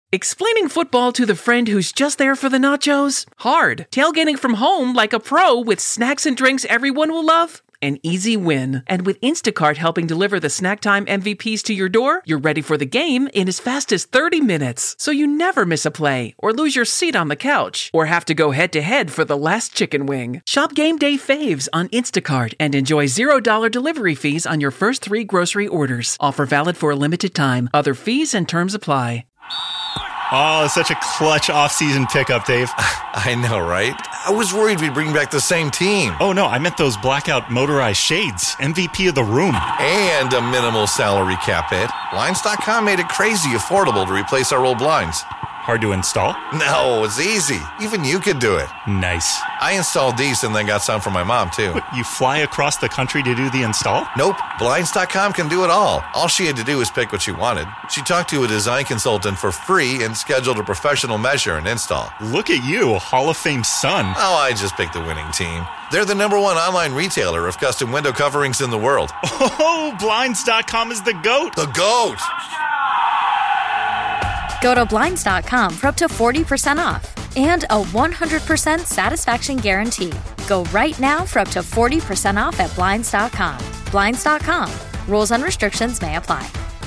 Explaining football to the friend who's just there for the nachos? Hard. Tailgating from home like a pro with snacks and drinks everyone will love? An easy win. And with Instacart helping deliver the snack time MVPs to your door, you're ready for the game in as fast as 30 minutes. So you never miss a play, or lose your seat on the couch, or have to go head-to-head for the last chicken wing. Shop Game Day Faves on Instacart and enjoy $0 delivery fees on your first 3 grocery orders. Offer valid for a limited time. Other fees and terms apply. Oh, such a clutch off-season pickup, Dave. I know, right? I was worried we'd bring back the same team. Oh, no, I meant those blackout motorized shades. MVP of the room. And a minimal salary cap hit. Blinds.com made it crazy affordable to replace our old blinds. Hard to install? No, it's easy. Even you could do it. Nice. I installed these and then got some for my mom, too. What, you fly across the country to do the install? Nope. Blinds.com can do it all. All she had to do was pick what she wanted. She talked to a design consultant for free and scheduled a professional measure and install. Look at you, Hall of Fame son. Oh, I just picked the winning team. They're the #1 online retailer of custom window coverings in the world. Oh, Blinds.com is the GOAT. The GOAT! Go to Blinds.com for up to 40% off and a 100% satisfaction guarantee. Go right now for up to 40% off at Blinds.com. Blinds.com. Rules and restrictions may apply.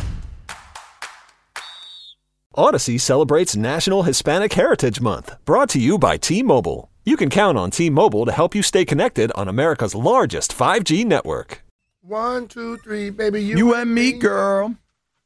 Odyssey celebrates National Hispanic Heritage Month, brought to you by T-Mobile. You can count on T-Mobile to help you stay connected on America's largest 5G network. 1, 2, 3, baby, you and me, girl.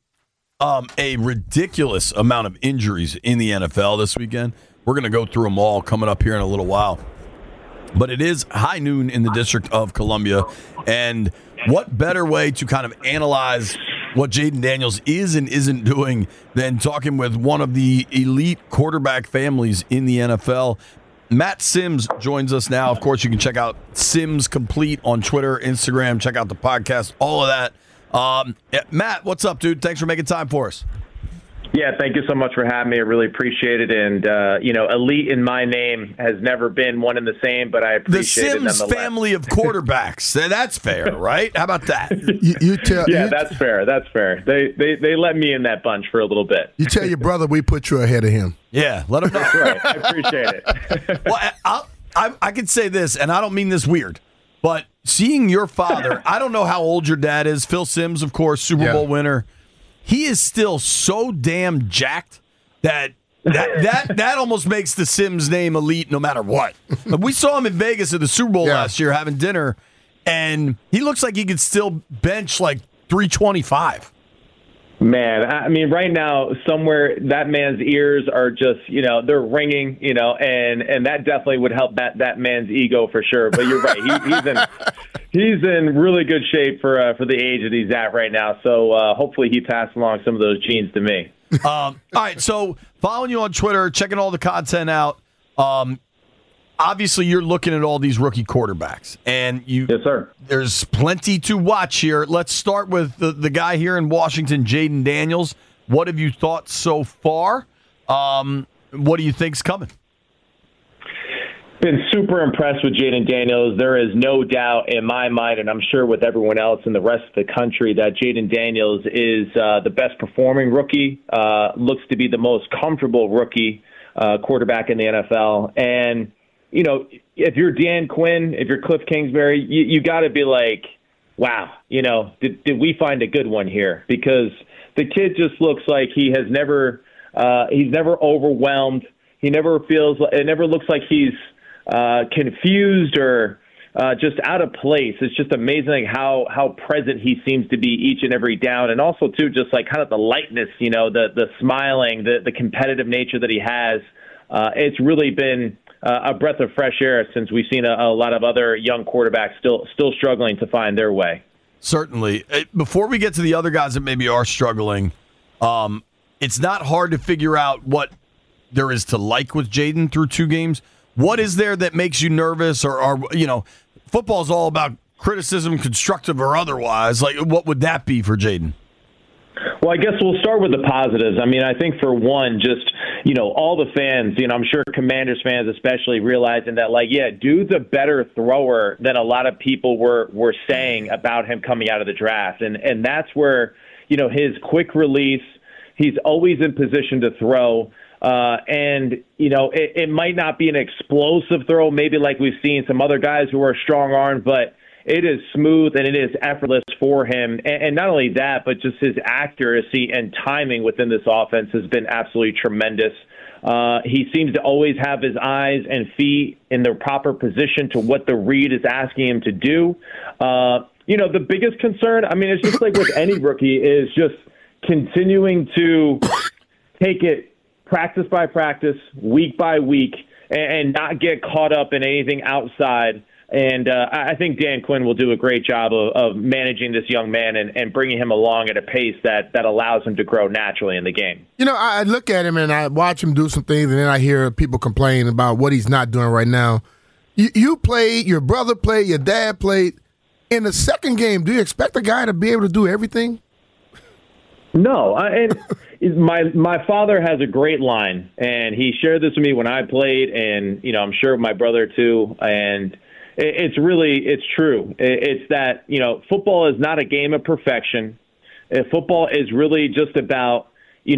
A ridiculous amount of injuries in the NFL this weekend. We're going to go through them all coming up here in a little while. But it is high noon in the District of Columbia. And what better way to kind of analyze what Jayden Daniels is and isn't doing than talking with one of the elite quarterback families in the NFL. Matt Sims joins us now. Of course, you can check out Sims Complete on Twitter, Instagram. Check out the podcast, all of that. Matt, what's up, dude? Thanks for making time for us. Yeah, thank you so much for having me. I really appreciate it. And, elite in my name has never been one and the same, but I appreciate it nonetheless. The Sims family of quarterbacks. That's fair, right? How about that? That's fair. That's fair. They let me in that bunch for a little bit. You tell your brother we put you ahead of him. Yeah, let him know. That's right. I appreciate it. Well, I can say this, and I don't mean this weird, but seeing your father, I don't know how old your dad is. Phil Simms, of course, Super Bowl winner. He is still so damn jacked that almost makes the Sims name elite no matter what. We saw him in Vegas at the Super Bowl last year having dinner, and he looks like he could still bench like 325. Man, I mean, right now, somewhere that man's ears are just, they're ringing, and that definitely would help that man's ego for sure. But you're right. He's in really good shape for the age that he's at right now. So hopefully he passed along some of those genes to me. All right. So following you on Twitter, checking all the content out. Obviously, you're looking at all these rookie quarterbacks, and yes, sir. There's plenty to watch here. Let's start with the guy here in Washington, Jayden Daniels. What have you thought so far? What do you think's coming? Been super impressed with Jayden Daniels. There is no doubt in my mind, and I'm sure with everyone else in the rest of the country, that Jayden Daniels is the best performing rookie, looks to be the most comfortable rookie quarterback in the NFL. And if you're Dan Quinn, if you're Cliff Kingsbury, you got to be like, wow, did we find a good one here? Because the kid just looks like he's never overwhelmed. It never looks like he's confused or just out of place. It's just amazing how present he seems to be each and every down. And also, too, just like kind of the lightness, the smiling, the competitive nature that he has. It's really been a breath of fresh air since we've seen a lot of other young quarterbacks still struggling to find their way. Certainly. Before we get to the other guys that maybe are struggling, it's not hard to figure out what there is to like with Jayden through 2 games. What is there that makes you nervous or football's all about criticism, constructive or otherwise. Like, what would that be for Jayden? Well, I guess we'll start with the positives. I mean, I think for one, just, all the fans, I'm sure Commanders fans especially realizing that, dude's a better thrower than a lot of people were saying about him coming out of the draft. And that's where, his quick release, He's always in position to throw. And, it might not be an explosive throw, maybe like we've seen some other guys who are strong-armed, but it is smooth and it is effortless for him. And not only that, but just his accuracy and timing within this offense has been absolutely tremendous. He seems to always have his eyes and feet in the proper position to what the read is asking him to do. The biggest concern, it's just like with any rookie, is just continuing to take it practice by practice, week by week, and not get caught up in anything outside. And I think Dan Quinn will do a great job of managing this young man and bringing him along at a pace that allows him to grow naturally in the game. I look at him and I watch him do some things, and then I hear people complain about what he's not doing right now. You played, your brother played, your dad played. In the second game, do you expect a guy to be able to do everything? No, and my father has a great line, and he shared this with me when I played, and I'm sure my brother too. And it's true. It's that football is not a game of perfection. Football is really just about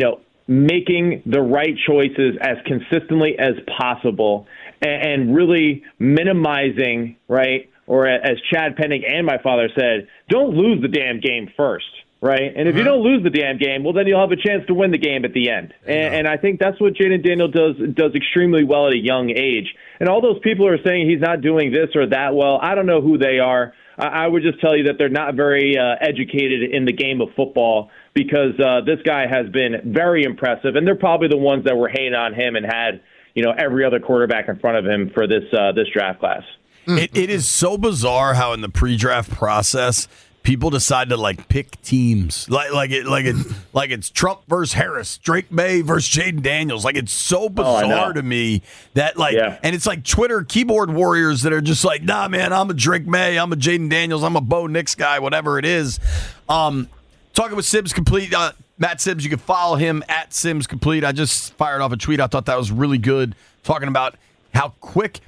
making the right choices as consistently as possible, and really minimizing, right? Or as Chad Penning and my father said, don't lose the damn game first. Right. And if you don't lose the damn game, well, then you'll have a chance to win the game at the end. And I think that's what Jayden Daniels does extremely well at a young age. And all those people who are saying he's not doing this or that well, I don't know who they are. I would just tell you that they're not very educated in the game of football, because this guy has been very impressive. And they're probably the ones that were hating on him and had, every other quarterback in front of him for this draft class. It is so bizarre how in the pre-draft process people decide to pick teams like it's Trump versus Harris, Drake May versus Jayden Daniels. It's so bizarre to me that and it's like Twitter keyboard warriors that are just like, nah, man, I'm a Drake May, I'm a Jayden Daniels, I'm a Bo Nix guy, whatever it is. Talking with Sims Complete, Matt Sims, you can follow him at Sims Complete. I just fired off a tweet. I thought that was really good, talking about how quick.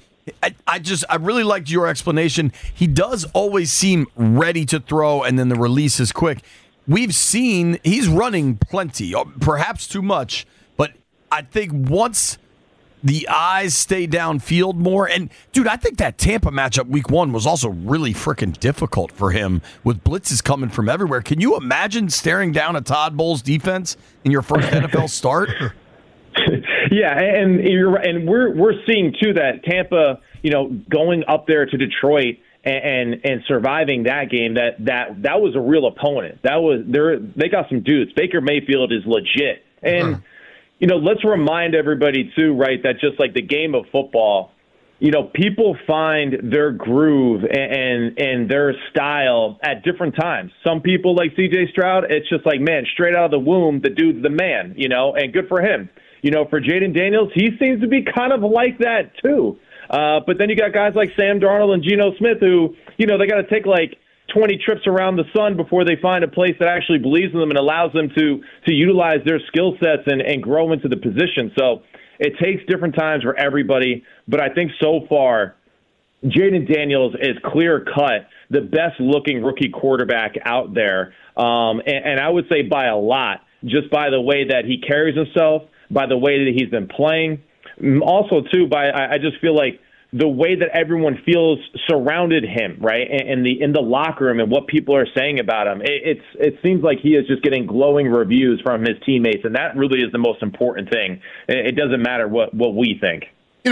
I really liked your explanation. He does always seem ready to throw, and then the release is quick. We've seen he's running plenty, perhaps too much, but I think once the eyes stay downfield more, and dude, I think that Tampa matchup week 1 was also really freaking difficult for him with blitzes coming from everywhere. Can you imagine staring down a Todd Bowles defense in your first NFL start? Yeah, and we're seeing too that Tampa, going up there to Detroit and surviving that game, that was a real opponent. They got some dudes. Baker Mayfield is legit, and let's remind everybody too, right, that just like the game of football, people find their groove and their style at different times. Some people like C.J. Stroud, it's just like, man, straight out of the womb, the dude's the man, and good for him. For Jayden Daniels, he seems to be kind of like that too. But then you got guys like Sam Darnold and Geno Smith who, they got to take 20 trips around the sun before they find a place that actually believes in them and allows them to utilize their skill sets and grow into the position. So it takes different times for everybody. But I think so far, Jayden Daniels is clear-cut the best-looking rookie quarterback out there. And I would say by a lot, just by the way that he carries himself, by the way that he's been playing. Also, too, I just feel like the way that everyone feels surrounded him, right, in the locker room and what people are saying about him, it seems like he is just getting glowing reviews from his teammates, and that really is the most important thing. It doesn't matter what we think.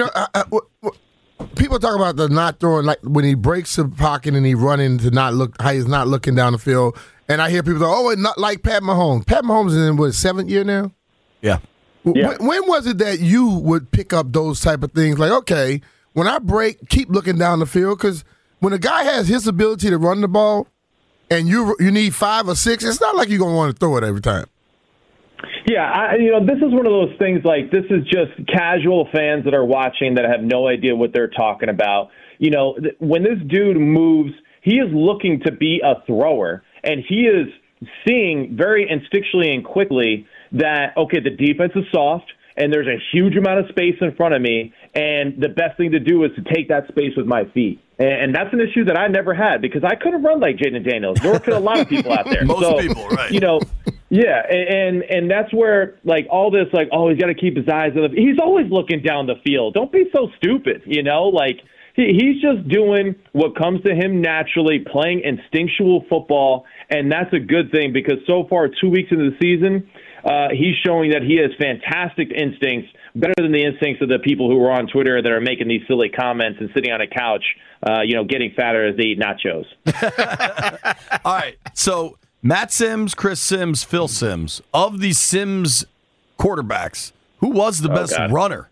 People talk about the not throwing, like when he breaks the pocket and he running to not look, how he's not looking down the field, and I hear people go, not like Pat Mahomes. Pat Mahomes is in what, 7th year now? Yeah. Yeah. When was it that you would pick up those type of things? Like, okay, when I break, keep looking down the field, because when a guy has his ability to run the ball and you need 5 or 6, it's not like you're going to want to throw it every time. Yeah, this is one of those things, like, this is just casual fans that are watching that have no idea what they're talking about. When this dude moves, he is looking to be a thrower, and he is seeing very instinctually and quickly that, okay, the defense is soft, and there's a huge amount of space in front of me, and the best thing to do is to take that space with my feet. And that's an issue that I never had, because I couldn't run like Jayden Daniels, nor could a lot of people out there. Most people, right. Yeah, and that's where, like, all this, like, oh, he's got to keep his eyes on the – he's always looking down the field. Don't be so stupid, you know? Like, he's just doing what comes to him naturally, playing instinctual football, and that's a good thing because so far, 2 weeks into the season, he's showing that he has fantastic instincts, better than the instincts of the people who are on Twitter that are making these silly comments and sitting on a couch, getting fatter as they eat nachos. All right, so – Matt Sims, Chris Sims, Phil Sims. Of the Sims quarterbacks, who was the best runner?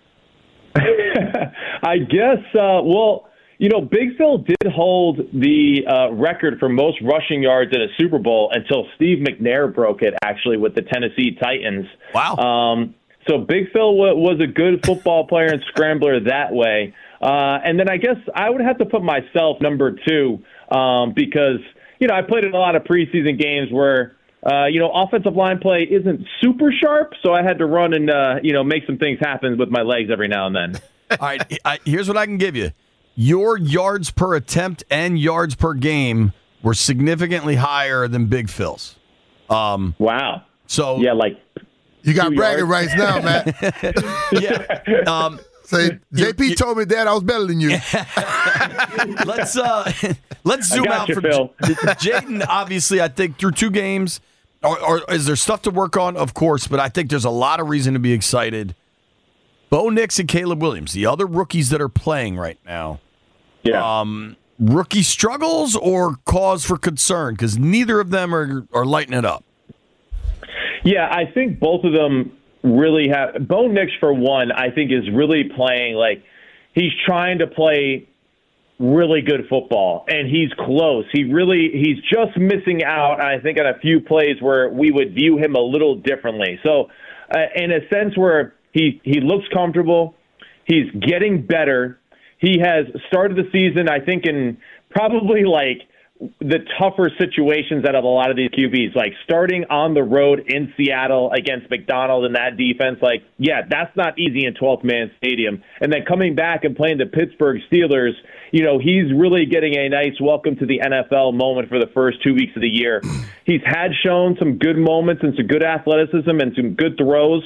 I guess, Big Phil did hold the record for most rushing yards in a Super Bowl until Steve McNair broke it, actually, with the Tennessee Titans. Wow. So Big Phil was a good football player and scrambler that way. And then I guess I would have to put myself number 2 because – I played in a lot of preseason games where, offensive line play isn't super sharp, so I had to run and, make some things happen with my legs every now and then. All right, here's what I can give you. Your yards per attempt and yards per game were significantly higher than Big Phil's. Wow. So yeah, like you got bragging rights now, Matt. Yeah. Say, JP told me that I was better than you. Let's zoom out for Jayden. Obviously, I think through 2 games, or is there stuff to work on? Of course, but I think there's a lot of reason to be excited. Bo Nix and Caleb Williams, the other rookies that are playing right now. Yeah. Rookie struggles or cause for concern because neither of them are lighting it up. Yeah, I think both of them really have. Bo Nix, for one, I think is really playing like he's trying to play really good football, and he's close. He's just missing out, I think, on a few plays where we would view him a little differently. So in a sense where he looks comfortable, he's getting better. He has started the season, I think, in probably like the tougher situations out of a lot of these QBs, like starting on the road in Seattle against McDonald and that defense. Like, yeah, that's not easy in 12th Man Stadium. And then coming back and playing the Pittsburgh Steelers, he's really getting a nice welcome to the NFL moment for the first 2 weeks of the year. He's had shown some good moments and some good athleticism and some good throws.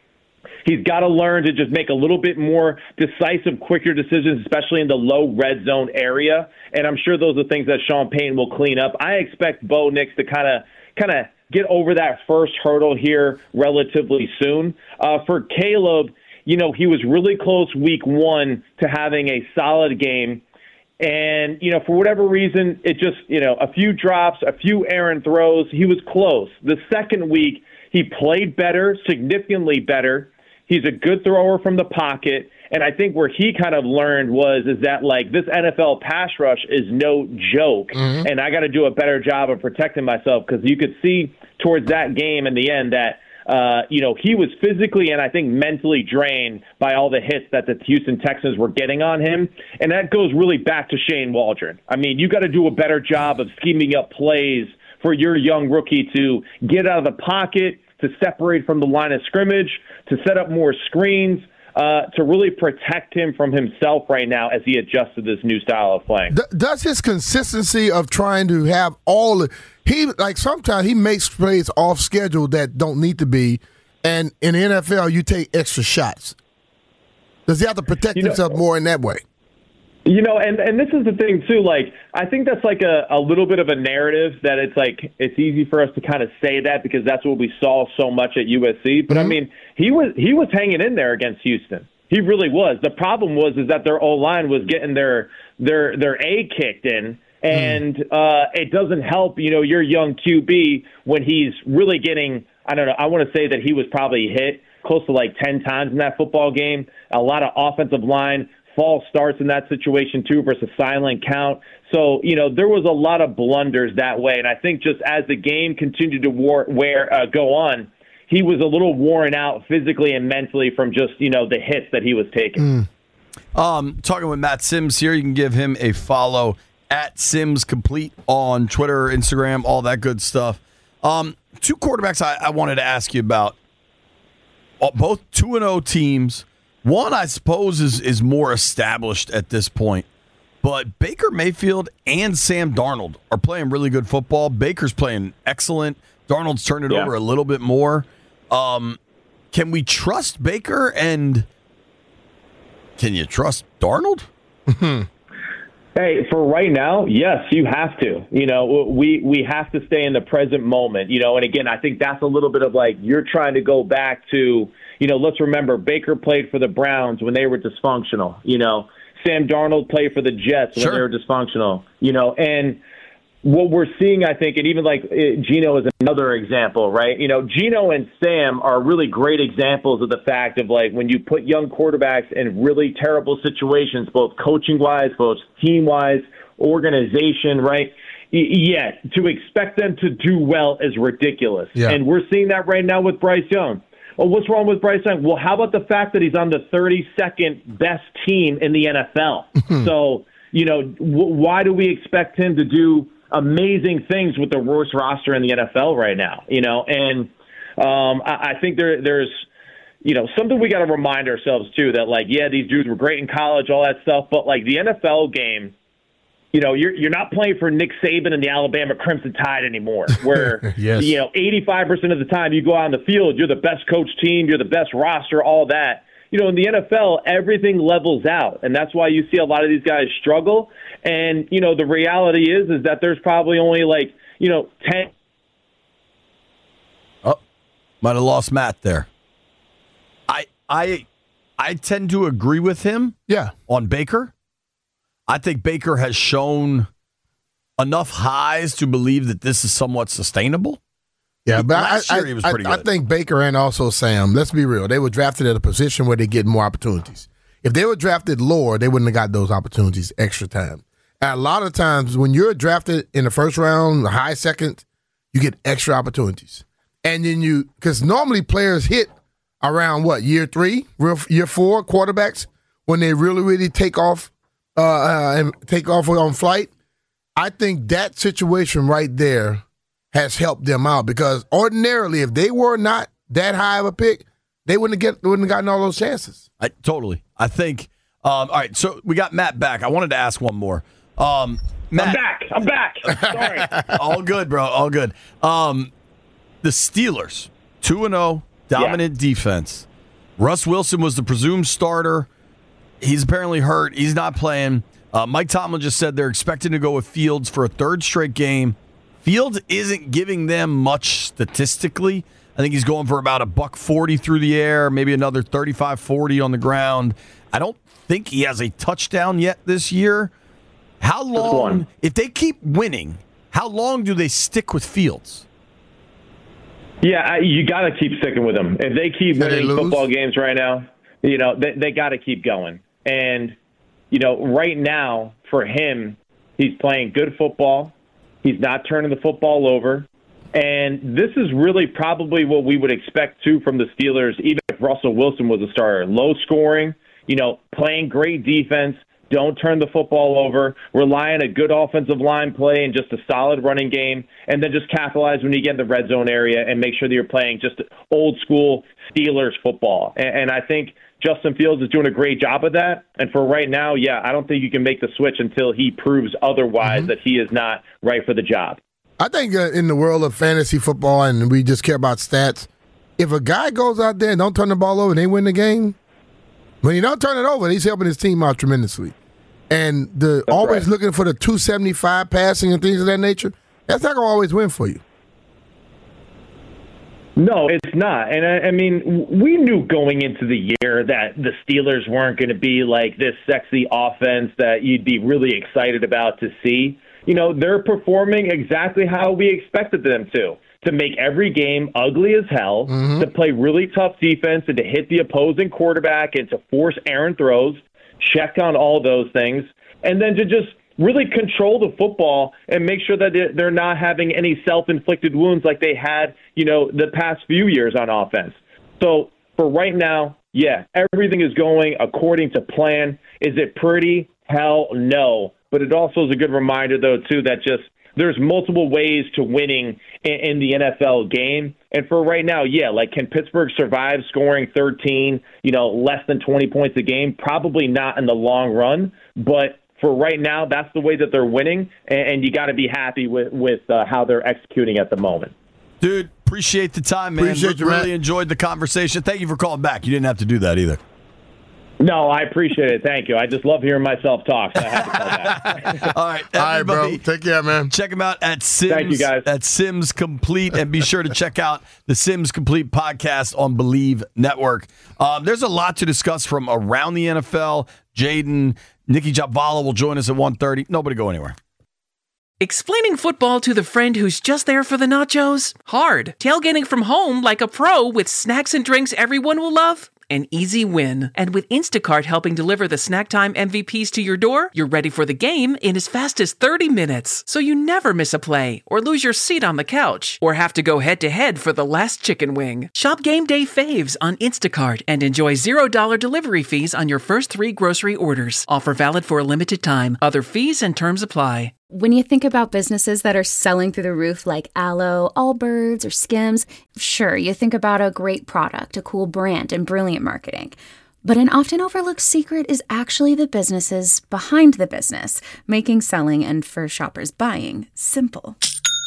He's got to learn to just make a little bit more decisive, quicker decisions, especially in the low red zone area. And I'm sure those are things that Sean Payton will clean up. I expect Bo Nix to kind of get over that first hurdle here relatively soon. For Caleb, he was really close week 1 to having a solid game. And, for whatever reason, it just, a few drops, a few errant throws. He was close. The second week, he played better, significantly better. He's a good thrower from the pocket. And I think where he kind of learned is that, like, this NFL pass rush is no joke. Mm-hmm. And I got to do a better job of protecting myself because you could see towards that game in the end that, he was physically and I think mentally drained by all the hits that the Houston Texans were getting on him. And that goes really back to Shane Waldron. I mean, you got to do a better job of scheming up plays for your young rookie to get out of the pocket, to separate from the line of scrimmage, to set up more screens, to really protect him from himself right now as he adjusts to this new style of playing. Does his consistency of trying to have sometimes he makes plays off schedule that don't need to be, and in the NFL you take extra shots. Does he have to protect himself more in that way? And this is the thing, too, like, I think that's like a little bit of a narrative that it's like it's easy for us to kind of say that because that's what we saw so much at USC. But, I mean, he was hanging in there against Houston. He really was. The problem was that their O-line was getting their A kicked in, and it doesn't help, your young QB when he's really getting, I don't know, I want to say that he was probably hit close to like 10 times in that football game. A lot of offensive line false starts in that situation, too, versus silent count. So, there was a lot of blunders that way. And I think just as the game continued to go on, he was a little worn out physically and mentally from just, the hits that he was taking. Talking with Matt Sims here. You can give him a follow at Sims Complete on Twitter, Instagram, all that good stuff. 2 quarterbacks I wanted to ask you about. Both 2-0 teams. One, I suppose, is more established at this point. But Baker Mayfield and Sam Darnold are playing really good football. Baker's playing excellent. Darnold's turned it over a little bit more. Can we trust Baker, and can you trust Darnold? Hey, for right now, yes, you have to. We have to stay in the present moment. And again, I think that's a little bit of like you're trying to go back to, let's remember Baker played for the Browns when they were dysfunctional. Sam Darnold played for the Jets when they were dysfunctional. And what we're seeing, I think, and even like Geno is another example, right? Geno and Sam are really great examples of the fact of like when you put young quarterbacks in really terrible situations, both coaching-wise, both team-wise, organization, right? Yeah, to expect them to do well is ridiculous. Yeah. And we're seeing that right now with Bryce Young. Well, what's wrong with Bryce Young? Well, how about the fact that he's on the 32nd best team in the NFL? So, why do we expect him to do amazing things with the worst roster in the NFL right now, and I think there's something we got to remind ourselves too, that like, yeah, these dudes were great in college, all that stuff, but like the NFL game, you're not playing for Nick Saban and the Alabama Crimson Tide anymore, where 85% of the time you go out on the field, you're the best coach team, you're the best roster, all that. In the NFL, everything levels out, and that's why you see a lot of these guys struggle. And, the reality is that there's probably only 10. Oh, might have lost Matt there. I tend to agree with him on Baker. I think Baker has shown enough highs to believe that this is somewhat sustainable. Yeah, but last year he was pretty good. I think Baker and also Sam, let's be real, they were drafted at a position where they get more opportunities. If they were drafted lower, they wouldn't have got those opportunities extra time. And a lot of times when you're drafted in the first round, the high second, you get extra opportunities. And then because normally players hit around year 3, year 4, quarterbacks, when they really, really take off and take off on flight. I think that situation right there has helped them out, because ordinarily, if they were not that high of a pick, they wouldn't have gotten all those chances. Totally. I think. All right, so we got Matt back. I wanted to ask one more. Matt, I'm back. Sorry. All good, bro. All good. The Steelers, 2-0, dominant defense. Russ Wilson was the presumed starter. He's apparently hurt. He's not playing. Mike Tomlin just said they're expecting to go with Fields for a third straight game. Fields isn't giving them much statistically. I think he's going for about $140 through the air, maybe another 35-40 on the ground. I don't think he has a touchdown yet this year. How long, if they keep winning, how long do they stick with Fields? Yeah, you got to keep sticking with them. If they keep winning football games right now, they got to keep going. And, right now for him, he's playing good football. He's not turning the football over. And this is really probably what we would expect, too, from the Steelers, even if Russell Wilson was a starter. Low scoring, playing great defense, don't turn the football over, rely on a good offensive line play and just a solid running game, and then just capitalize when you get in the red zone area and make sure that you're playing just old-school Steelers football. And I think Justin Fields is doing a great job of that. And for right now, I don't think you can make the switch until he proves otherwise that he is not right for the job. I think in the world of fantasy football, and we just care about stats, if a guy goes out there and don't turn the ball over and they win the game, when you don't turn it over, he's helping his team out tremendously. And always looking for the 275 passing and things of that nature, that's not going to always win for you. No, it's not. And I mean, we knew going into the year that the Steelers weren't going to be like this sexy offense that you'd be really excited about to see. They're performing exactly how we expected them to make every game ugly as hell, to play really tough defense and to hit the opposing quarterback and to force errant throws, check on all those things, and then to just really control the football and make sure that they're not having any self-inflicted wounds like they had, the past few years on offense. So for right now, everything is going according to plan. Is it pretty? Hell no. But it also is a good reminder, though, too, that just there's multiple ways to winning in the NFL game. And for right now, can Pittsburgh survive scoring 13, less than 20 points a game? Probably not in the long run. But for right now, that's the way that they're winning. And you got to be happy with how they're executing at the moment. Dude, appreciate the time, man. Appreciate you, really man. enjoyed the conversation. Thank you for calling back. You didn't have to do that either. No, I appreciate it. Thank you. I just love hearing myself talk, so I have to call back. All right, All right, everybody, bro. Take care, man. check him out at Sims. Thank you, guys. At Sims Complete, and be sure to check out the Sims Complete podcast on Believe Network. There's a lot to discuss from around the NFL. Jaden, Nikki Jopvala will join us at 1:30. Nobody go anywhere. Explaining football to the friend who's just there for the nachos? Hard. Tailgating from home like a pro with snacks and drinks everyone will love? An easy win. And with Instacart helping deliver the snack time MVPs to your door, you're ready for the game in as fast as 30 minutes. So you never miss a play, or lose your seat on the couch, or have to go head-to-head for the last chicken wing. Shop Game Day faves on Instacart and enjoy $0 delivery fees on your first 3 grocery orders. Offer valid for a limited time. Other fees and terms apply. When you think about businesses that are selling through the roof like Aloe, Allbirds, or Skims, sure, you think about a great product, a cool brand, and brilliant marketing. But an often overlooked secret is actually the businesses behind the business, making selling and for shoppers buying simple.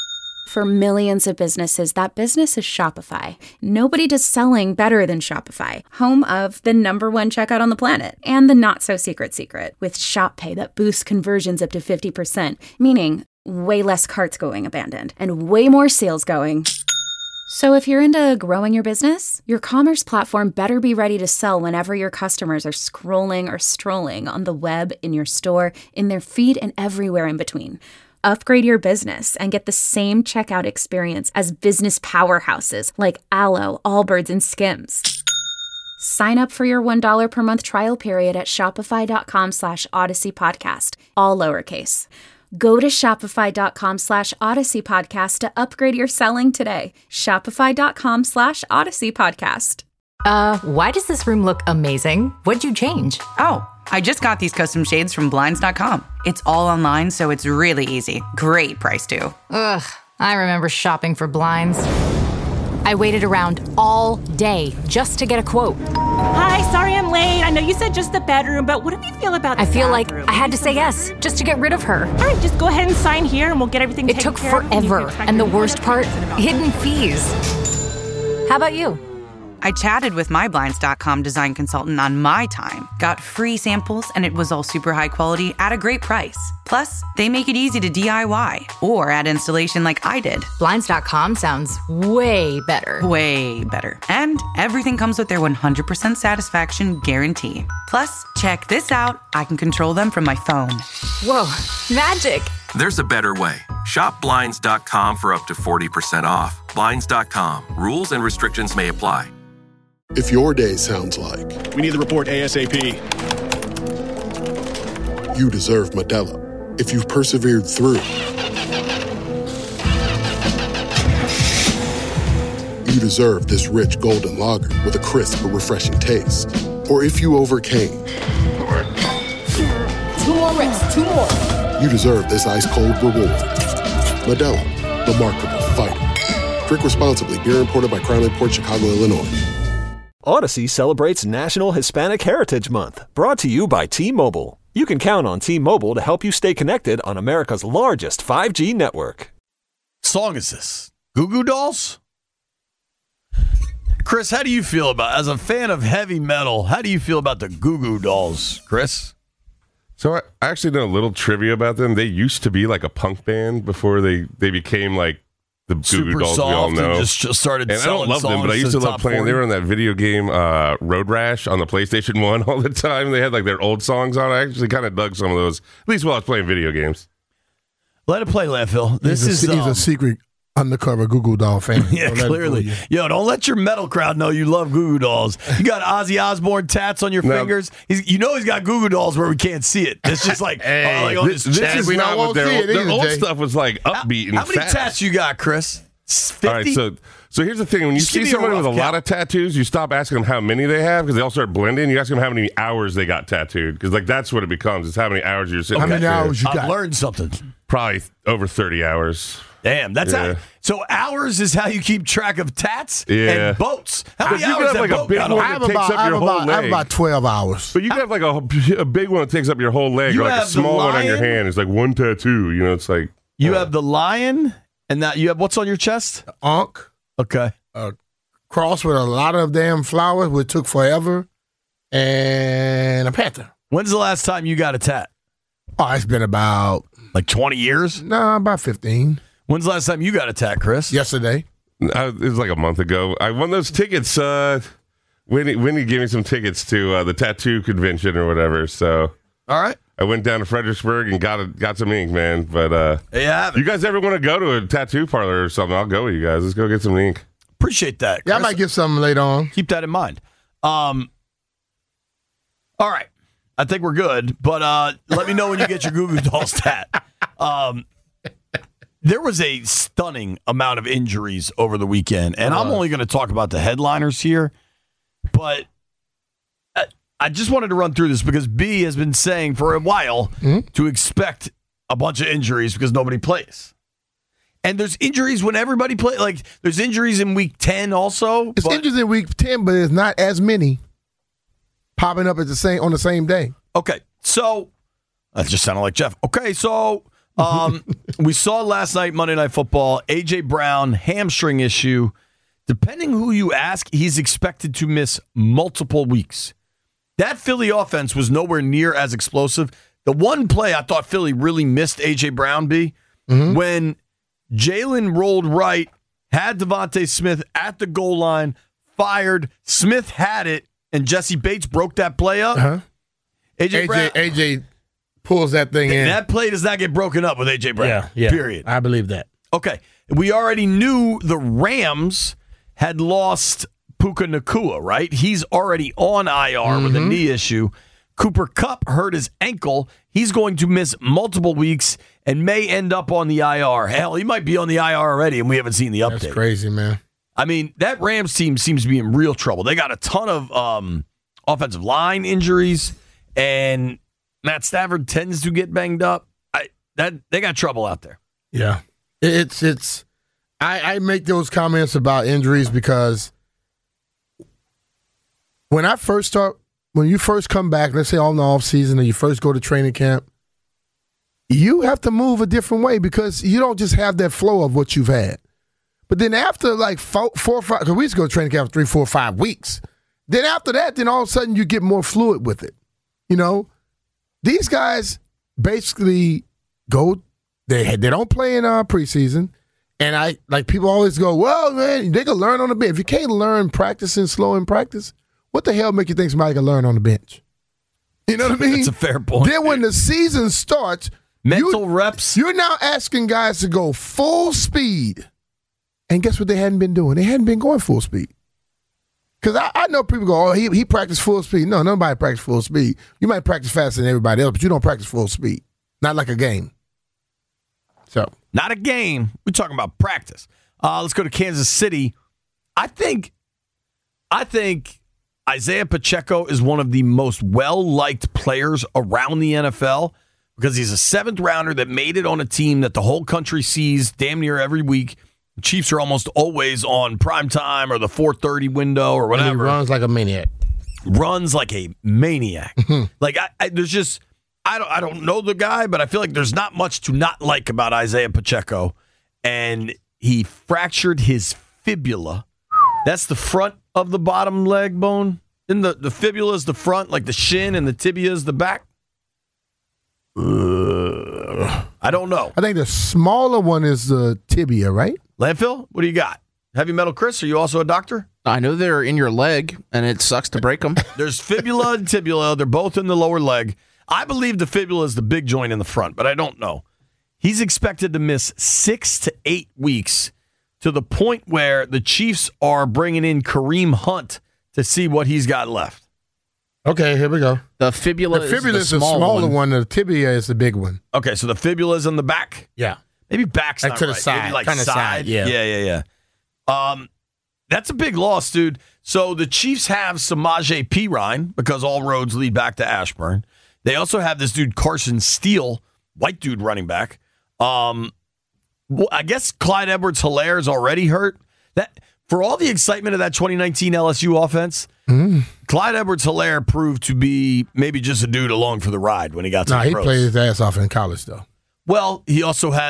For millions of businesses, that business is Shopify. Nobody does selling better than Shopify, home of the #1 checkout on the planet, and the not-so-secret secret, with Shop Pay that boosts conversions up to 50%, meaning way less carts going abandoned, and way more sales going. So if you're into growing your business, your commerce platform better be ready to sell whenever your customers are scrolling or strolling on the web, in your store, in their feed, and everywhere in between. Upgrade your business and get the same checkout experience as business powerhouses like Aloe, Allbirds, and Skims. Sign up for your $1 per month trial period at shopify.com/Odyssey Podcast, all lowercase. Go to shopify.com/Odyssey Podcast to upgrade your selling today. Shopify.com/Odyssey Podcast. Why does this room look amazing? What'd you change? Oh, I just got these custom shades from Blinds.com. It's all online, so it's really easy. Great price, too. Ugh, I remember shopping for blinds. I waited around all day just to get a quote. Hi, sorry I'm late. I know you said just the bedroom, but what do you feel about the I feel bathroom? like I had to say yes just to get rid of her. All right, just go ahead and sign here and we'll get everything It taken took care of. forever, and the worst part, hidden fees. How about you? I chatted with my Blinds.com design consultant on my time, got free samples, and it was all super high quality at a great price. Plus, they make it easy to DIY or add installation like I did. Blinds.com sounds way better. Way better. And everything comes with their 100% satisfaction guarantee. Plus, check this out. I can control them from my phone. Whoa, magic. There's a better way. Shop Blinds.com for up to 40% off. Blinds.com. Rules and restrictions may apply. If your day sounds like... We need the report ASAP. You deserve Modelo. If you've persevered through... You deserve this rich golden lager with a crisp but refreshing taste. Or if you overcame... 2 more reps, 2 more. You deserve this ice-cold reward. Modelo, the Remarkable Fighter. Drink responsibly. Beer imported by Crown Imports, Chicago, Illinois. Odyssey celebrates National Hispanic Heritage Month, brought to you by T-Mobile. You can count on T-Mobile to help you stay connected on America's largest 5G network. Song is this? Goo Goo Dolls? Chris, how do you feel about, as a fan of heavy metal, how do you feel about the Goo Goo Dolls, Chris? So I actually know a little trivia about them. They used to be like a punk band before they became like the Goo Goo Dolls we all know. And just started and I don't love them, but I used to love playing. 40. They were on that video game Road Rash on the PlayStation 1 all the time. They had like their old songs on. I actually kind of dug some of those, at least while I was playing video games. Let it play, Landfill. He's a secret undercover Goo Goo Doll fan. Yeah, clearly. Yo, don't let your metal crowd know you love Goo Goo Dolls. You got Ozzy Osbourne tats on your fingers. He's got Goo Goo Dolls where we can't see it. It's just like, this is not what their old stuff was like, upbeat and fast. How many tats you got, Chris? 50? All right, so here's the thing. When you see somebody with a lot of tattoos, you stop asking them how many they have because they all start blending. You ask them how many hours they got tattooed because like that's what it becomes. It's how many hours you're sitting. How many hours you got? I've learned something. Probably over 30 hours. Damn, that's how. So hours is how you keep track of tats and boats. How many hours that boat got on? I have about 12 hours. But you can have like a big one that takes up your whole leg, or like a small one on your hand. It's like one tattoo. You know, it's like you have the lion And that you have what's on your chest? Ankh. Okay. A cross with a lot of damn flowers, which took forever, and a panther. When's the last time you got a tat? Oh, it's been about... Like 20 years? No, about 15. When's the last time you got a tat, Chris? Yesterday. It was like a month ago. I won those tickets. Winnie gave me some tickets to the tattoo convention or whatever. So, all right, I went down to Fredericksburg and got some ink, man. But you guys ever want to go to a tattoo parlor or something? I'll go with you guys. Let's go get some ink. Appreciate that, Chris. Yeah, I might get something later on. Keep that in mind. All right. I think we're good, but let me know when you get your Goo Goo Dolls tat. There was a stunning amount of injuries over the weekend, and I'm only going to talk about the headliners here, but I just wanted to run through this because B has been saying for a while to expect a bunch of injuries because nobody plays. And there's injuries when everybody plays. Like, there's injuries in Week 10 also. It's injuries in Week 10, but it's not as many popping up on the same day. Okay, so that just sounded like Jeff. Okay, so we saw last night, Monday Night Football, A.J. Brown, hamstring issue. Depending who you ask, he's expected to miss multiple weeks. That Philly offense was nowhere near as explosive. The one play I thought Philly really missed A.J. Brown, when Jalen rolled right, had Devontae Smith at the goal line, fired, Smith had it, and Jesse Bates broke that play up. AJ pulls that thing in. That play does not get broken up with AJ Brown. Yeah. Period. I believe that. Okay. We already knew the Rams had lost Puka Nacua, right? He's already on IR with a knee issue. Cooper Kupp hurt his ankle. He's going to miss multiple weeks and may end up on the IR. Hell, he might be on the IR already, and we haven't seen the update. That's crazy, man. I mean, that Rams team seems to be in real trouble. They got a ton of offensive line injuries, and Matt Stafford tends to get banged up. They got trouble out there. Yeah, I make those comments about injuries because when you first come back, let's say all in the off season, or you first go to training camp, you have to move a different way because you don't just have that flow of what you've had. But then after like 4 or 5, because we used to go to training camp for 3, 4, 5 weeks. Then after that, then all of a sudden you get more fluid with it. You know, these guys basically go, they don't play in preseason. And people always go, well, man, they can learn on the bench. If you can't learn practicing slow in practice, what the hell make you think somebody can learn on the bench? You know what I mean? That's a fair point. Then when the season starts, mental reps. You're now asking guys to go full speed. And guess what they hadn't been doing? They hadn't been going full speed. Because I know people go, oh, he practiced full speed. No, nobody practiced full speed. You might practice faster than everybody else, but you don't practice full speed. Not like a game. So, not a game. We're talking about practice. Let's go to Kansas City. I think Isaiah Pacheco is one of the most well-liked players around the NFL because he's a 7th rounder that made it on a team that the whole country sees damn near every week. The Chiefs are almost always on primetime or the 4:30 window or whatever. And he runs like a maniac. Like there's just I don't know the guy, but I feel like there's not much to not like about Isaiah Pacheco. And he fractured his fibula. That's the front of the bottom leg bone. Then the fibula is the front, like the shin, and the tibia is the back. I don't know. I think the smaller one is the tibia, right? Landfill, what do you got? Heavy Metal Chris, are you also a doctor? I know they're in your leg, and it sucks to break them. There's fibula and tibula. They're both in the lower leg. I believe the fibula is the big joint in the front, but I don't know. He's expected to miss 6 to 8 weeks to the point where the Chiefs are bringing in Kareem Hunt to see what he's got left. Okay, here we go. The fibula is the smaller one. The tibia is the big one. Okay, so the fibula is in the back? Yeah. Maybe back's like not to the right. side. Maybe like kind of side. Yeah. Yeah. That's a big loss, dude. So the Chiefs have Samaje Perine because all roads lead back to Ashburn. They also have this dude Carson Steele, white dude running back. I guess Clyde Edwards-Helaire is already hurt. That for all the excitement of that 2019 LSU offense, Clyde Edwards-Helaire proved to be maybe just a dude along for the ride when he got to the pros. He played his ass off in college, though. Well, he also had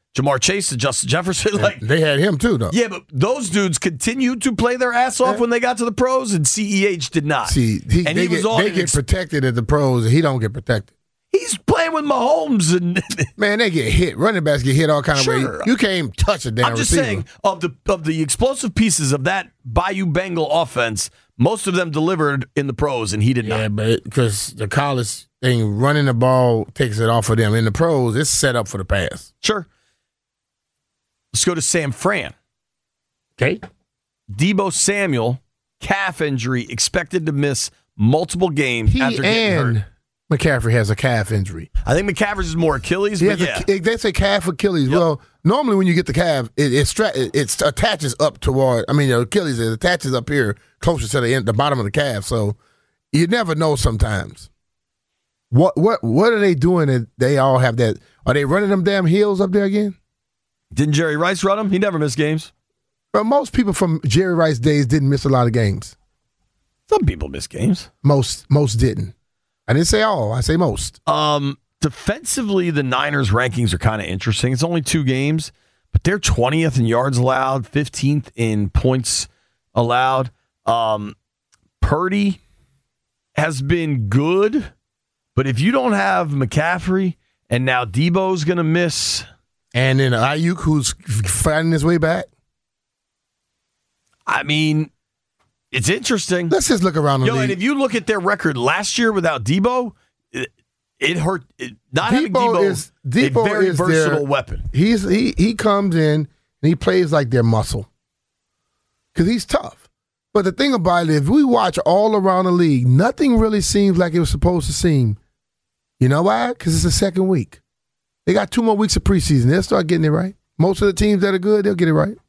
Jamar Chase to Justin Jefferson. Like they had him too, though. Yeah, but those dudes continued to play their ass off when they got to the pros, and CEH did not. See, they get protected at the pros, and he don't get protected. He's playing with Mahomes, and man, they get hit. Running backs get hit all kind of ways. You can't even touch a damn I'm just receiver. saying, of the explosive pieces of that Bayou Bengal offense, most of them delivered in the pros, and he did not. Yeah, but because the college thing, running the ball takes it off of them. In the pros, it's set up for the pass. Sure. Let's go to San Fran. Okay. Deebo Samuel, calf injury, expected to miss multiple games after getting hurt. McCaffrey has a calf injury. I think McCaffrey's is more Achilles, but yeah. They say calf Achilles. Yep. Well, normally when you get the calf, it attaches up toward, the Achilles, it attaches up here closer to the bottom of the calf. So you never know sometimes. What are they doing that they all have that? Are they running them damn heels up there again? Didn't Jerry Rice run him? He never missed games. But most people from Jerry Rice days didn't miss a lot of games. Some people miss games. Most didn't. I didn't say all. I say most. Defensively, the Niners' rankings are kind of interesting. It's only 2 games, but they're 20th in yards allowed, 15th in points allowed. Purdy has been good, but if you don't have McCaffrey and now Debo's going to miss. And then Ayuk, who's finding his way back. It's interesting. Let's just look around the league. And if you look at their record last year without Debo, it hurt. Not having Debo is a very versatile weapon. He comes in and he plays like their muscle because he's tough. But the thing about it, if we watch all around the league, nothing really seems like it was supposed to seem. You know why? Because it's the second week. They got 2 more weeks of preseason. They'll start getting it right. Most of the teams that are good, they'll get it right.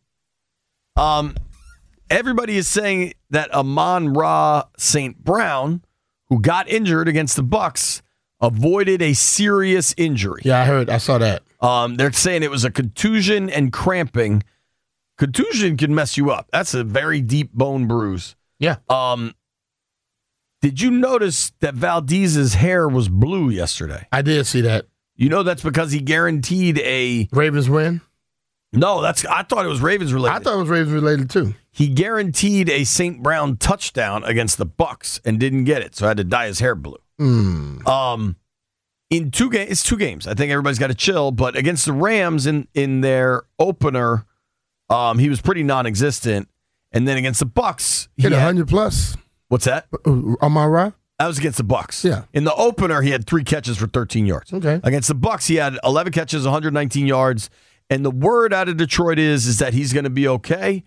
Everybody is saying that Amon-Ra St. Brown, who got injured against the Bucs, avoided a serious injury. Yeah, I saw that. They're saying it was a contusion and cramping. Contusion can mess you up. That's a very deep bone bruise. Yeah. Did you notice that Valdez's hair was blue yesterday? I did see that. You know that's because he guaranteed a Ravens win? No, I thought it was Ravens related. I thought it was Ravens related too. He guaranteed a St. Brown touchdown against the Bucs and didn't get it, so had to dye his hair blue. In 2 games, it's 2 games. I think everybody's got to chill, but against the Rams in their opener, he was pretty non-existent, and then against the Bucs, he had 100 plus. What's that? Amon-Ra? That was against the Bucs. Yeah. In the opener, he had 3 catches for 13 yards. Okay. Against the Bucs, he had 11 catches, 119 yards. And the word out of Detroit is that he's going to be okay.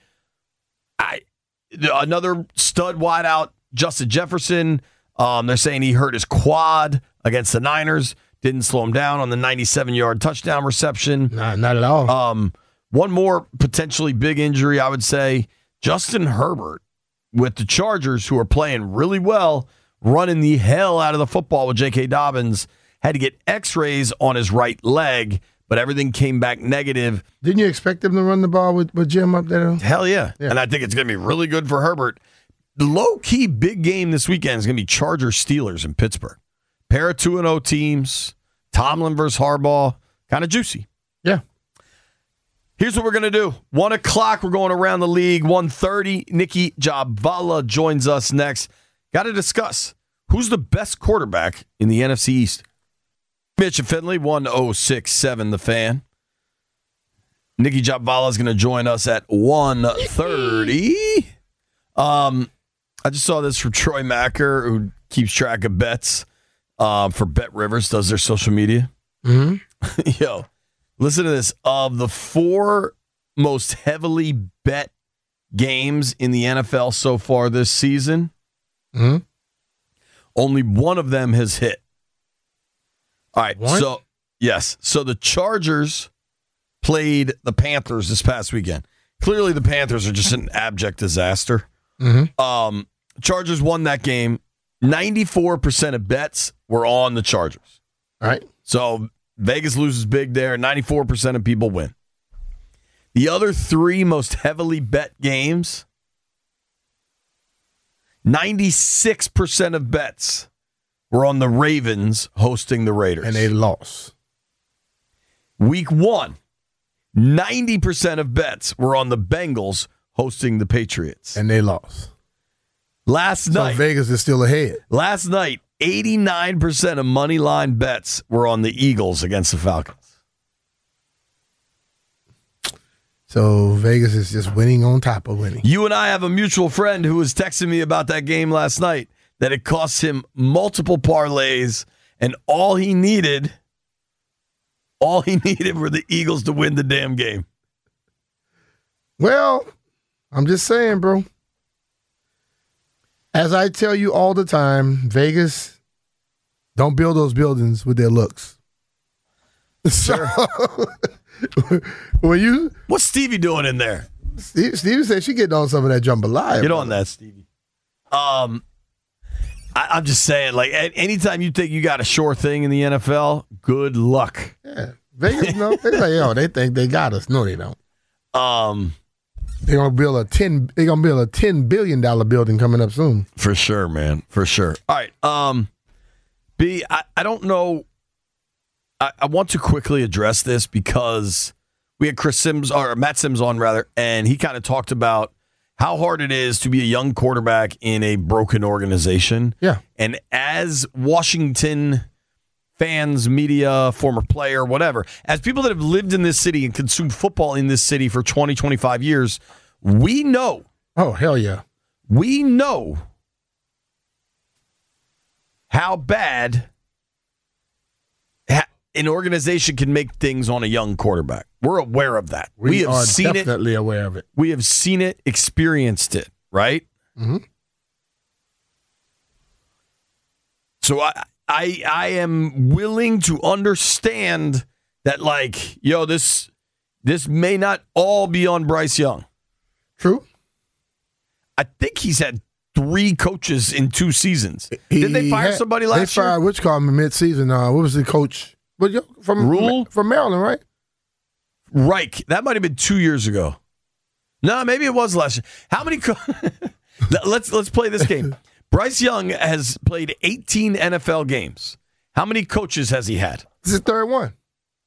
Another stud wideout, Justin Jefferson. They're saying he hurt his quad against the Niners. Didn't slow him down on the 97-yard touchdown reception. Not at all. One more potentially big injury, I would say. Justin Herbert with the Chargers, who are playing really well, running the hell out of the football with J.K. Dobbins, had to get x-rays on his right leg, but everything came back negative. Didn't you expect him to run the ball with Jim up there? Hell yeah. And I think it's going to be really good for Herbert. The low-key big game this weekend is going to be Chargers-Steelers in Pittsburgh. Pair of 2-0 teams. Tomlin versus Harbaugh. Kind of juicy. Yeah. Here's what we're going to do. 1 o'clock, we're going around the league. 1:30, Nikki Jhabvala joins us next. Got to discuss who's the best quarterback in the NFC East. Mitch and Finley, 106.7 The Fan. Nikki Jhabvala is going to join us at 1:30. I just saw this from Troy Macker, who keeps track of bets for Bet Rivers, does their social media. Mm-hmm. Yo, listen to this. Of the 4 most heavily bet games in the NFL so far this season, only one of them has hit. All right, so yes. So the Chargers played the Panthers this past weekend. Clearly the Panthers are just an abject disaster. Chargers won that game. 94% of bets were on the Chargers. All right. So Vegas loses big there. 94% of people win. The other 3 most heavily bet games, 96% of bets were on the Ravens hosting the Raiders. And they lost. Week 1, 90% of bets were on the Bengals hosting the Patriots. And they lost. Last night. Vegas is still ahead. Last night, 89% of money line bets were on the Eagles against the Falcons. So Vegas is just winning on top of winning. You and I have a mutual friend who was texting me about that game last night, that it cost him multiple parlays, and all he needed were the Eagles to win the damn game. Well, I'm just saying, bro. As I tell you all the time, Vegas, don't build those buildings with their looks. Sure. What's Stevie doing in there? Stevie said she getting on some of that jambalaya. Get on that, Stevie. I'm just saying, like, anytime you think you got a sure thing in the NFL, good luck. Yeah, Vegas, no, they're like, they think they got us. No, they don't. They're gonna build a $10 billion building coming up soon. For sure, man. For sure. All right. B, I don't know. I want to quickly address this because we had Matt Sims on, rather, and he kind of talked about how hard it is to be a young quarterback in a broken organization. Yeah. And as Washington fans, media, former player, whatever, as people that have lived in this city and consumed football in this city for 20, 25 years, we know. Oh, hell yeah. We know how bad an organization can make things on a young quarterback. We're aware of that. We have are seen definitely aware of it. We have seen it, experienced it, right? Mm-hmm. So I am willing to understand that, like, this may not all be on Bryce Young. True. I think he's had 3 coaches in 2 seasons. Did they fire somebody last year? They fired Whichcomb mid-season. What was the coach? From Maryland, right? Reich. That might have been 2 years ago. No, maybe it was last year. How many? Let's play this game. Bryce Young has played 18 NFL games. How many coaches has he had? This is the 3rd one.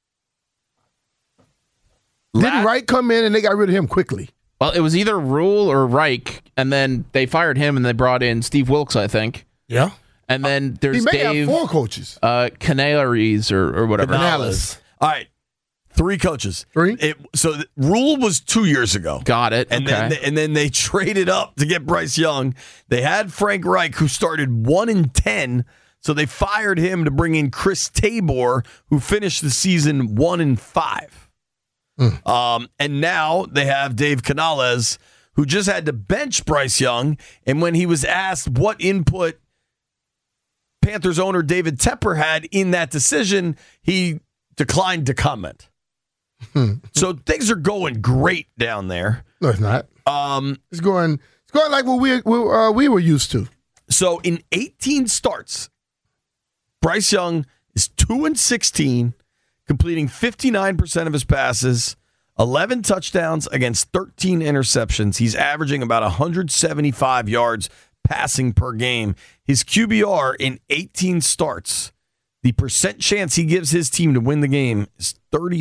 Didn't Reich come in and they got rid of him quickly? Well, it was either Rule or Reich, and then they fired him and they brought in Steve Wilkes, I think. Yeah. And then there's he may Dave, have 4 coaches. Canaries or whatever. Canales. All right. 3 coaches. 3? So the Rule was 2 years ago. Got it. And okay. then they traded up to get Bryce Young. They had Frank Reich, who started 1-10. So they fired him to bring in Chris Tabor, who finished the season 1-5. And now they have Dave Canales, who just had to bench Bryce Young. And when he was asked what input Panthers owner David Tepper had in that decision, he declined to comment. So things are going great down there. No, it's not. It's going like what we were used to. So in 18 starts, Bryce Young is 2-16, completing 59% of his passes, 11 touchdowns against 13 interceptions. He's averaging about 175 yards passing per game. His QBR in 18 starts, the percent chance he gives his team to win the game is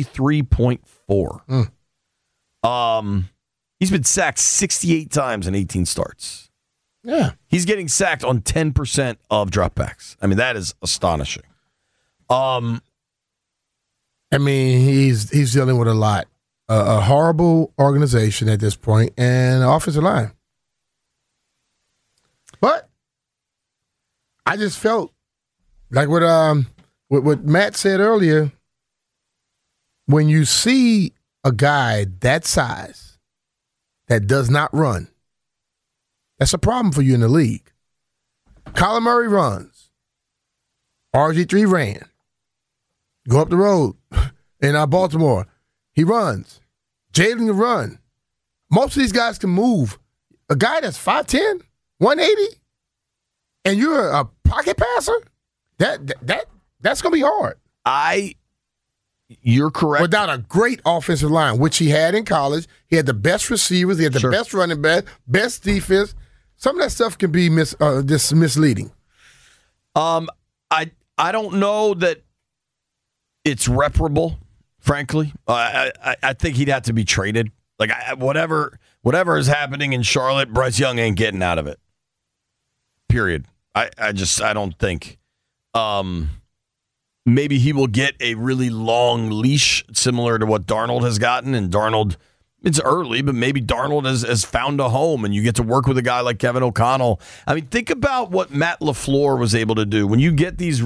33.4. He's been sacked 68 times in 18 starts. Yeah. He's getting sacked on 10% of dropbacks. I mean, that is astonishing. I mean, he's dealing with a lot. A horrible organization at this point and an offensive line. But I just felt like what Matt said earlier, when you see a guy that size that does not run, that's a problem for you in the league. Kyler Murray runs. RG3 ran. Go up the road in Baltimore. He runs. Jalen can run. Most of these guys can move. A guy that's 5'10", 180, and you're a pocket passer, that's going to be hard. You're correct. Without a great offensive line, which he had in college. He had the best receivers. He had the best running back, best defense. Some of that stuff can be just misleading. I don't know that it's reparable frankly. I think he'd have to be traded. Like, whatever is happening in Charlotte, Bryce Young ain't getting out of it. Period. I don't think. Maybe he will get a really long leash similar to what Darnold has gotten. And Darnold, it's early, but maybe Darnold has found a home and you get to work with a guy like Kevin O'Connell. I mean, think about what Matt LaFleur was able to do. When you get these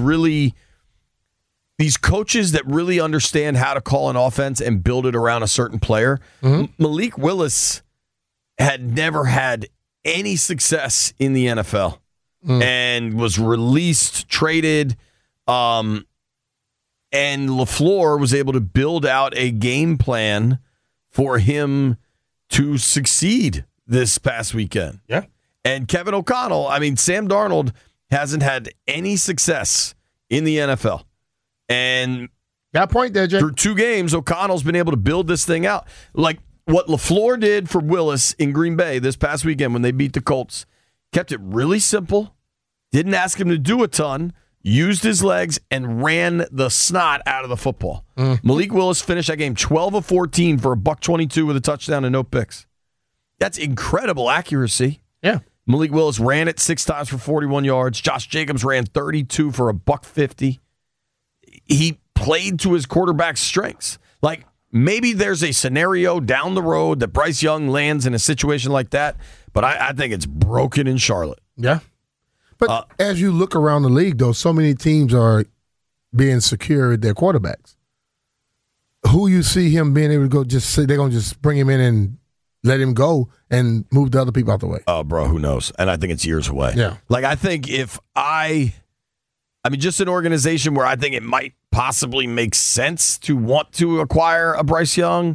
coaches that really understand how to call an offense and build it around a certain player. Malik Willis had never had any success in the NFL and was released, traded, and LaFleur was able to build out a game plan for him to succeed this past weekend. Yeah. And Kevin O'Connell, I mean, Sam Darnold hasn't had any success in the NFL. And got a point there, Jay. Through 2 games, O'Connell's been able to build this thing out. Like what LaFleur did for Willis in Green Bay this past weekend when they beat the Colts, kept it really simple, didn't ask him to do a ton, used his legs, and ran the snot out of the football. Malik Willis finished that game 12 of 14 for $122 with a touchdown and no picks. That's incredible accuracy. Yeah. Malik Willis ran it 6 times for 41 yards. Josh Jacobs ran 32 for $150. He played to his quarterback's strengths. Like, maybe there's a scenario down the road that Bryce Young lands in a situation like that, but I think it's broken in Charlotte. Yeah. But as you look around the league, though, so many teams are being secure with their quarterbacks. Who you see him being able to go just say they're going to just bring him in and let him go and move the other people out the way? Oh, bro, who knows? And I think it's years away. Yeah. Like, I think if I mean, just an organization where I think it might possibly make sense to want to acquire a Bryce Young.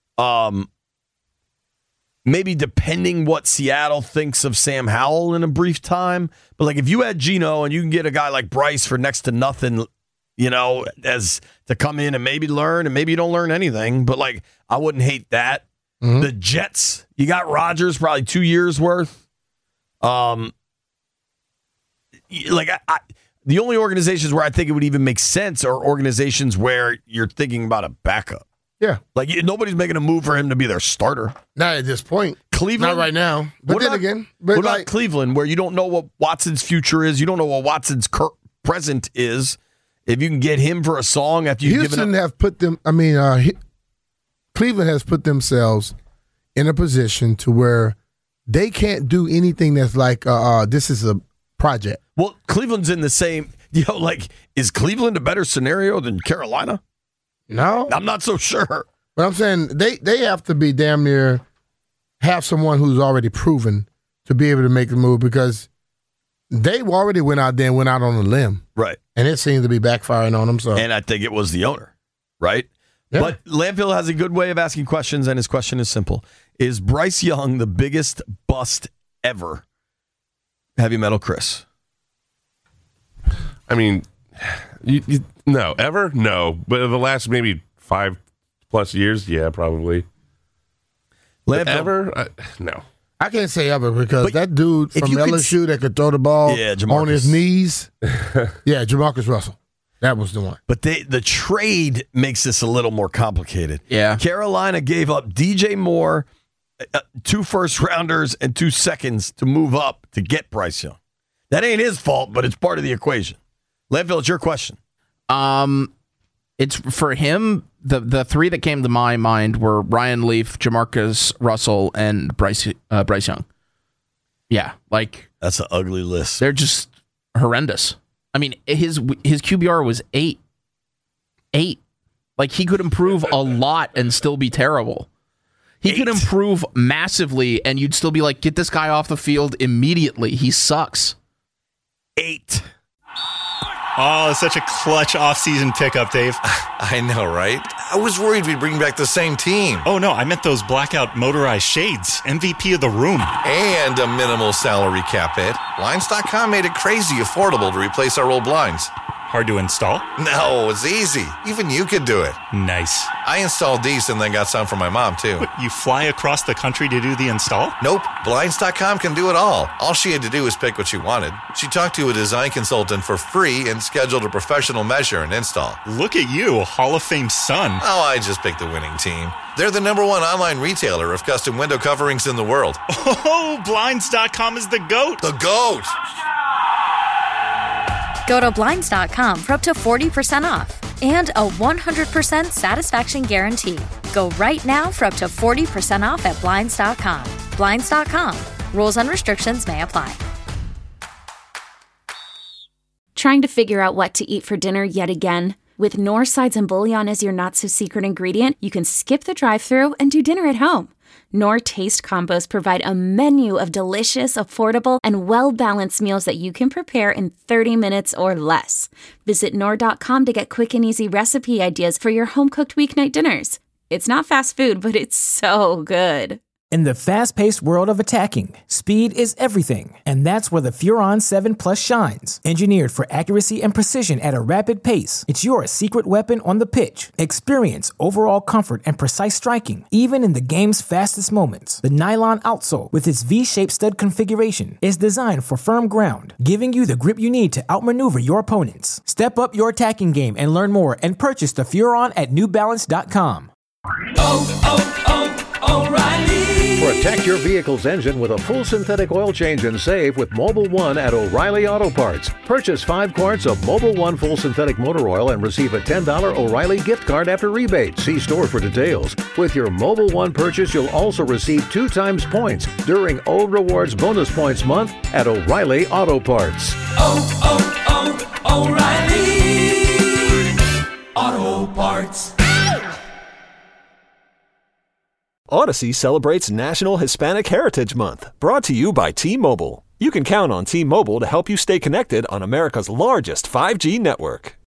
Maybe depending what Seattle thinks of Sam Howell in a brief time. But, like, if you had Geno and you can get a guy like Bryce for next to nothing, you know, as to come in and maybe learn, and maybe you don't learn anything. But, like, I wouldn't hate that. The Jets, you got Rodgers, probably 2 years worth. The only organizations where I think it would even make sense are organizations where you're thinking about a backup. Yeah. Like, nobody's making a move for him to be their starter. Not at this point. Cleveland? Not right now. But What then about- again. What But about Cleveland, where you don't know what Watson's future is? You don't know what Watson's present is. If you can get him for a song after you've given Houston up. have put them, Cleveland has put themselves in a position to where they can't do anything that's like, this is a project. Well, Cleveland's in the same, is Cleveland a better scenario than Carolina? No. I'm not so sure. But I'm saying they have to be damn near have someone who's already proven to be able to make the move, because they already went out there and went out on a limb. Right. And it seemed to be backfiring on them. So. And I think it was the owner, right? Yeah. But Landfill has a good way of asking questions, and his question is simple. Is Bryce Young the biggest bust ever? Heavy Metal Chris. I mean, no. Ever? No. But the last maybe 5+ years, yeah, probably. But ever? No. I can't say ever, because that dude from LSU that could throw the ball on his knees. Yeah, Jamarcus Russell. That was the one. But the trade makes this a little more complicated. Yeah. Carolina gave up DJ Moore, 2 first-rounders, and 2 seconds to move up to get Bryce Young. That ain't his fault, but it's part of the equation. Landfill, it's your question. It's for him. The 3 that came to my mind were Ryan Leaf, Jamarcus Russell, and Bryce Young. Yeah, like that's an ugly list. They're just horrendous. I mean, his QBR was 8. Like, he could improve a lot and still be terrible. He could improve massively, and you'd still be like, get this guy off the field immediately. He sucks. 8. Oh, such a clutch offseason pickup, Dave. I know, right? I was worried we'd bring back the same team. Oh, no, I meant those blackout motorized shades. MVP of the room. And a minimal salary cap hit. Blinds.com made it crazy affordable to replace our old blinds. Hard to install? No, it's easy. Even you could do it. Nice. I installed these and then got some for my mom, too. You fly across the country to do the install? Nope. Blinds.com can do it all. All she had to do was pick what she wanted. She talked to a design consultant for free and scheduled a professional measure and install. Look at you, Hall of Fame son. Oh, I just picked the winning team. They're the #1 online retailer of custom window coverings in the world. Oh, Blinds.com is the GOAT. The GOAT! Go to Blinds.com for up to 40% off and a 100% satisfaction guarantee. Go right now for up to 40% off at Blinds.com. Blinds.com. Rules and restrictions may apply. Trying to figure out what to eat for dinner yet again? With Knorr sides and bouillon as your not-so-secret ingredient, you can skip the drive-thru and do dinner at home. Knorr Taste Combos provide a menu of delicious, affordable, and well-balanced meals that you can prepare in 30 minutes or less. Visit Knorr.com to get quick and easy recipe ideas for your home-cooked weeknight dinners. It's not fast food, but it's so good. In the fast-paced world of attacking, speed is everything, and that's where the Furon 7 Plus shines. Engineered for accuracy and precision at a rapid pace, it's your secret weapon on the pitch. Experience overall comfort and precise striking, even in the game's fastest moments. The nylon outsole, with its V-shaped stud configuration, is designed for firm ground, giving you the grip you need to outmaneuver your opponents. Step up your attacking game and learn more and purchase the Furon at NewBalance.com. O'Reilly. Protect your vehicle's engine with a full synthetic oil change and save with Mobil 1 at O'Reilly Auto Parts. Purchase 5 quarts of Mobil 1 full synthetic motor oil and receive a $10 O'Reilly gift card after rebate. See store for details. With your Mobil 1 purchase, you'll also receive 2 times points during O Rewards Bonus Points Month at O'Reilly Auto Parts. O'Reilly Auto Parts. Odyssey celebrates National Hispanic Heritage Month, brought to you by T-Mobile. You can count on T-Mobile to help you stay connected on America's largest 5G network.